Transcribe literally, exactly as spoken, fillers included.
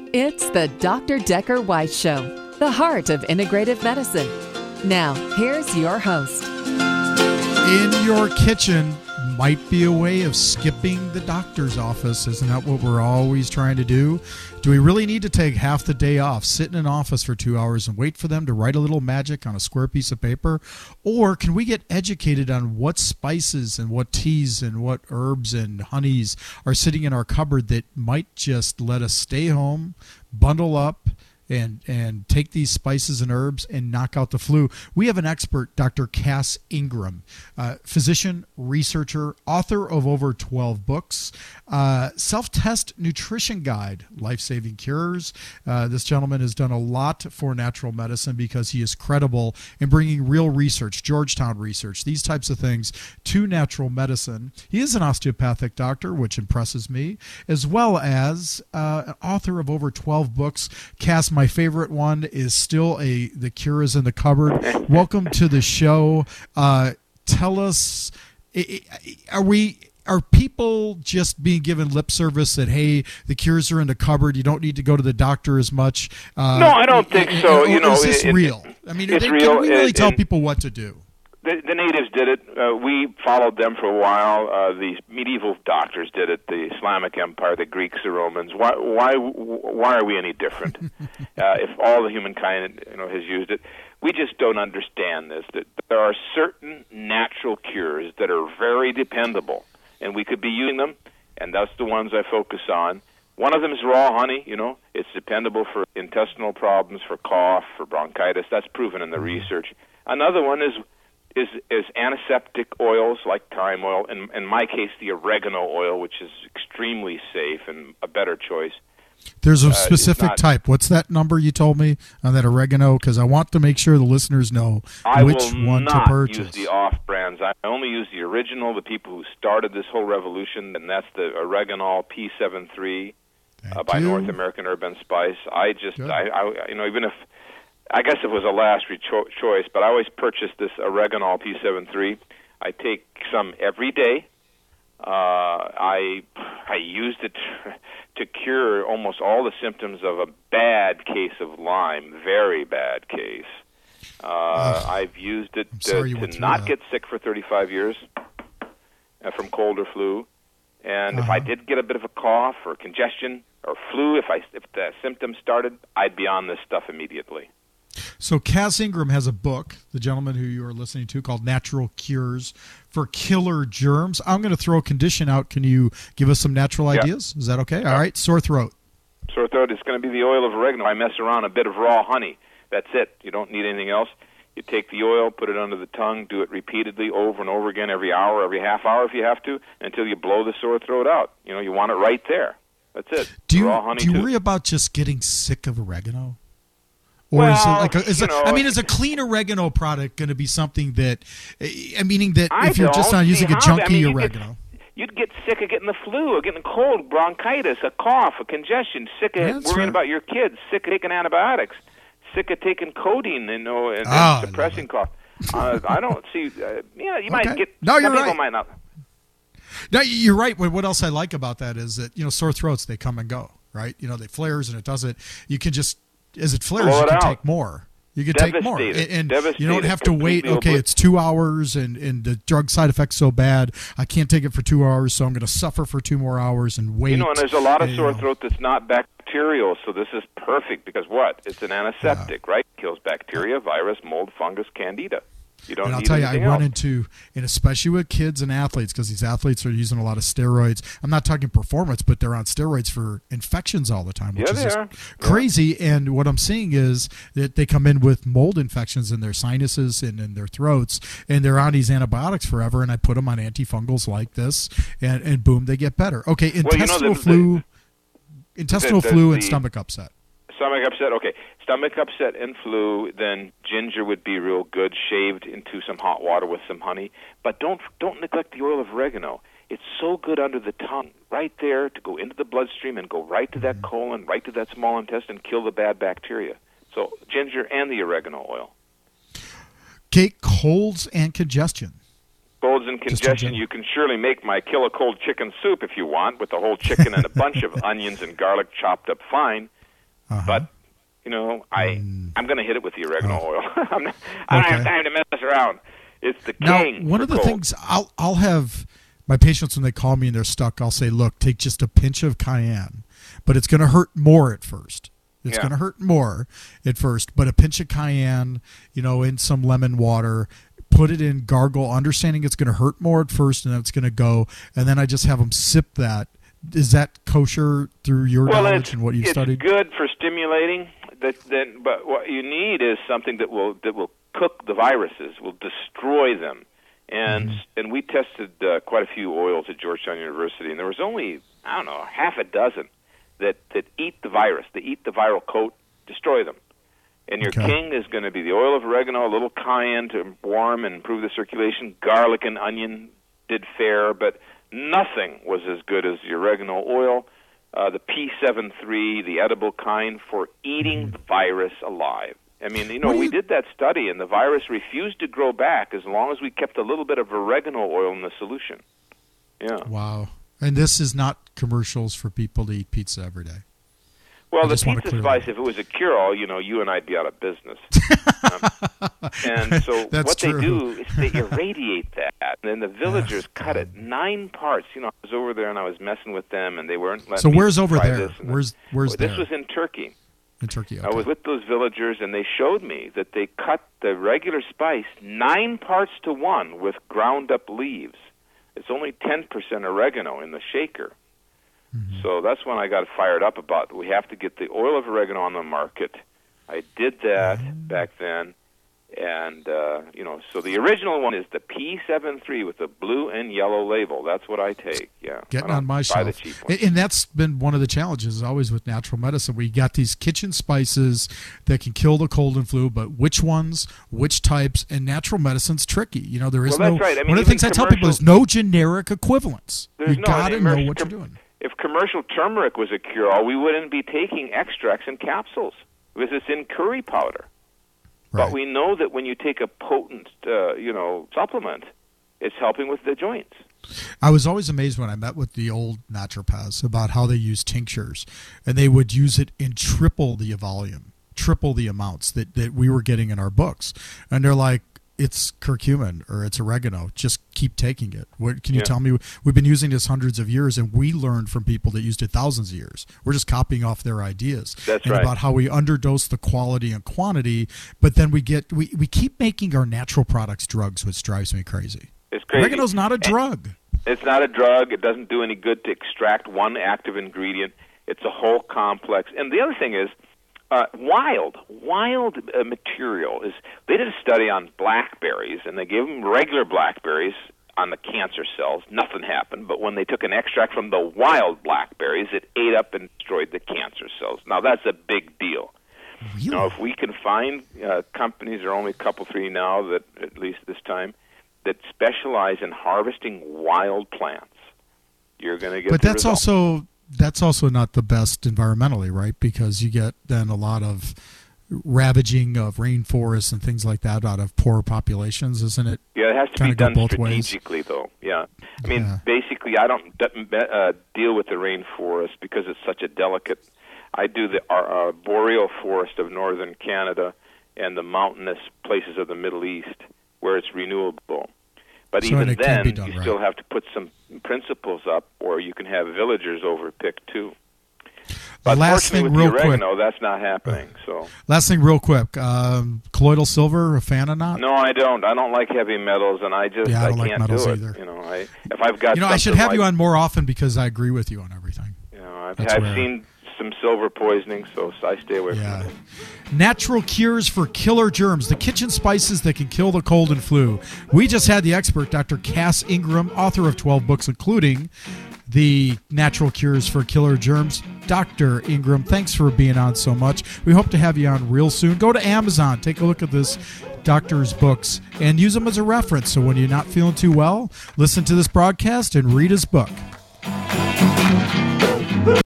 It's the Doctor Decker Weiss Show, the heart of integrative medicine. Now, here's your host. In your kitchen might be a way of skipping the doctor's office. Isn't that what we're always trying to do? Do we really need to take half the day off, sit in an office for two hours and wait for them to write a little magic on a square piece of paper? Or can we get educated on what spices and what teas and what herbs and honeys are sitting in our cupboard that might just let us stay home, bundle up, and and take these spices and herbs and knock out the flu? We have an expert, Doctor Cass Ingram, uh, physician, researcher, author of over twelve books, uh, self-test nutrition guide, life-saving cures. Uh, this gentleman has done a lot for natural medicine because he is credible in bringing real research, Georgetown research, these types of things to natural medicine. He is an osteopathic doctor, which impresses me, as well as uh, an author of over twelve books. Cass, my favorite one is still a The Cure is in the Cupboard. Welcome to the show. Uh, tell us, are we are people just being given lip service that, hey, the cures are in the cupboard, you don't need to go to the doctor as much? Uh, no, I don't think so. You know, is this it, real? I mean, it's they, real. can we really it, tell it, people what to do? The, the natives did it. Uh, we followed them for a while. Uh, the medieval doctors did it. The Islamic Empire, the Greeks, the Romans. Why? Why? Why are we any different? uh, if all the humankind, you know, has used it, we just don't understand this. That there are certain natural cures that are very dependable, and we could be using them. And that's the ones I focus on. One of them is raw honey. You know, it's dependable for intestinal problems, for cough, for bronchitis. That's proven in the research. Another one is. Is, is antiseptic oils like thyme oil, and in my case, the oregano oil, which is extremely safe and a better choice. There's a uh, specific not, type. What's that number you told me on that oregano? Because I want to make sure the listeners know I which will one not to purchase. use the off-brands. I only use the original, the people who started this whole revolution, and that's the Oreganol P seventy-three uh, by you. North American Herb and Spice. I just, Good. I, I, you know, even if I guess it was a last recho- choice, but I always purchase this Oreganol P seventy-three. I take some every day. Uh, I I used it to cure almost all the symptoms of a bad case of Lyme, very bad case. Uh, I've used it to, to not that. get sick for thirty-five years uh, from cold or flu. And uh-huh. if I did get a bit of a cough or congestion or flu, if I if the symptoms started, I'd be on this stuff immediately. So Cass Ingram has a book, the gentleman who you are listening to, called Natural Cures for Killer Germs. I'm going to throw a condition out. Can you give us some natural yeah. ideas? Is that okay? All right. Sore throat. Sore throat is going to be the oil of oregano. I mess around a bit of raw honey. That's it. You don't need anything else. You take the oil, put it under the tongue, do it repeatedly over and over again, every hour, every half hour if you have to, until you blow the sore throat out. You know, you want it right there. That's it. Do you, raw honey do you too. worry about just getting sick of oregano? Or well, is it like a, is you it, know, I mean, is a clean oregano product going to be something that, uh, meaning that I if you're just don't not see using a how. junky I mean, you'd oregano? Get, you'd get sick of getting the flu, or getting a cold, bronchitis, a cough, a congestion, sick of Yeah, that's worrying right. about your kids, sick of taking antibiotics, sick of taking codeine, you know, and, Oh, and suppressing cough. Uh, I don't see. Uh, yeah, you might Okay. get. No, some you're people right. might not. No, you're right. What what else I like about that is that, you know, sore throats, they come and go, right? You know, they flares and it doesn't. You can just, as it flares, Blow you it can out. take more. You can take more. And, Devastated. and you don't Devastated. have to wait, Completely okay, over- it's two hours and, and the drug side effect's so bad, I can't take it for two hours, so I'm going to suffer for two more hours and wait. You know, and there's a lot of And, sore you know, throat that's not bacterial, so this is perfect because what? It's an antiseptic, right? Kills bacteria, virus, mold, fungus, candida. You don't And I'll need tell you, I anything run else. into, and especially with kids and athletes, because these athletes are using a lot of steroids. I'm not talking performance, but they're on steroids for infections all the time, which Yeah, is they just are. crazy. And what I'm seeing is that they come in with mold infections in their sinuses and in their throats, and they're on these antibiotics forever. And I put them on antifungals like this, and, and boom, they get better. Okay, Well, you know, intestinal the- flu, intestinal the- the- flu, and the- stomach upset. Stomach upset, okay. Stomach upset and flu, then ginger would be real good, shaved into some hot water with some honey. But don't don't neglect the oil of oregano. It's so good under the tongue, right there to go into the bloodstream and go right to that Mm-hmm. colon, right to that small intestine, kill the bad bacteria. So ginger and the oregano oil. Okay, colds and congestion. Colds and Just in congestion, general. you can surely make my kill a cold chicken soup if you want, with the whole chicken and a bunch of onions and garlic chopped up fine. Uh-huh. But, you know, I, mm. I'm going to hit it with the oregano oh. oil. I'm not, I don't okay. have time to mess around. It's the now, king. One of the cold. things I'll, I'll have my patients when they call me and they're stuck, I'll say, look, take just a pinch of cayenne, but it's going to hurt more at first. It's yeah. going to hurt more at first, but a pinch of cayenne, you know, in some lemon water, put it in, gargle, understanding it's going to hurt more at first and then it's going to go, and then I just have them sip that. Is that kosher through your well, knowledge and what you've it's studied? It's good for stimulating, that, then, but what you need is something that will that will cook the viruses, will destroy them. And mm-hmm. and we tested uh, quite a few oils at Georgetown University, and there was only, I don't know, half a dozen that, that eat the virus. They eat the viral coat, destroy them. And your okay. king is going to be the oil of oregano, a little cayenne to warm and improve the circulation. Garlic and onion did fare, but nothing was as good as the oregano oil, uh, the P seven three, the edible kind, for eating mm-hmm. the virus alive. I mean, you know, you... we did that study, and the virus refused to grow back as long as we kept a little bit of oregano oil in the solution. Yeah. Wow. And this is not commercials for people to eat pizza every day. Well, the pizza spice, if it was a cure-all, you know, you and I'd be out of business. um, and so That's what true. they do is they irradiate that, and then the villagers yeah. cut it nine parts. You know, I was over there and I was messing with them, and they weren't letting so me where's over try there? This Where's where's well, there? This was in Turkey. In Turkey, okay. I was with those villagers, and they showed me that they cut the regular spice nine parts to one with ground-up leaves. It's only ten percent oregano in the shaker. Mm-hmm. So that's when I got fired up about, we have to get the oil of oregano on the market. I did that mm-hmm. back then. And, uh, you know, so the original one is the P seven three with the blue and yellow label. That's what I take, yeah. Getting on my shelf. The cheap one. And that's been one of the challenges always with natural medicine. We got these kitchen spices that can kill the cold and flu, but which ones, which types, and natural medicine's tricky. You know, there is well, no, that's right. I mean, one of the things I tell people is no generic equivalents. There's You no, got to know what com- you're doing. If commercial turmeric was a cure-all, we wouldn't be taking extracts and capsules because it's in curry powder. Right. But we know that when you take a potent, uh, you know, supplement, it's helping with the joints. I was always amazed when I met with the old naturopaths about how they use tinctures, and they would use it in triple the volume, triple the amounts that, that we were getting in our books. And they're like, it's curcumin or it's oregano. Just keep taking it. What can you yeah. tell me? We've been using this hundreds of years, and we learned from people that used it thousands of years. We're just copying off their ideas. That's and right. about how we underdose the quality and quantity, but then we get we, we keep making our natural products drugs, which drives me crazy. It's crazy. Oregano's not a drug. It's not a drug. It doesn't do any good to extract one active ingredient. It's a whole complex. And the other thing is, Uh, wild, wild uh, material is. They did a study on blackberries, and they gave them regular blackberries on the cancer cells. Nothing happened, but when they took an extract from the wild blackberries, it ate up and destroyed the cancer cells. Now that's a big deal. Really? Now, if we can find uh, companies, there are only a couple, three now that, at least this time, that specialize in harvesting wild plants, you're going to get. But the that's result. also. That's also not the best environmentally, right? Because you get then a lot of ravaging of rainforests and things like that out of poor populations, isn't it? Yeah, it has to Kinda be done go both strategically, ways. though. Yeah, I mean, Yeah. basically, I don't uh, deal with the rainforest because it's such a delicate. I do the uh, boreal forest of northern Canada and the mountainous places of the Middle East where it's renewable. But So, even and it can then, be done you right. still have to put some principles up, or you can have villagers overpick too. But Last thing, with real the quick. oregano, that's not happening. So Last thing, real quick. Um, colloidal silver, a fan or not? no, I don't. I don't like heavy metals, and I just Yeah, I I, don't like can't metals do either. it. You know, I if I've got You know, I should something have you like- on more often because I agree with you on everything. You know, I've, That's I've rare. seen some silver poisoning, so I stay away Yeah. from it. Natural cures for killer germs, the kitchen spices that can kill the cold and flu. We just had the expert, Doctor Cass Ingram, author of twelve books, including the Natural Cures for Killer Germs. Doctor Ingram, thanks for being on so much. We hope to have you on real soon. Go to Amazon, take a look at this doctor's books, and use them as a reference. So when you're not feeling too well, listen to this broadcast and read his book.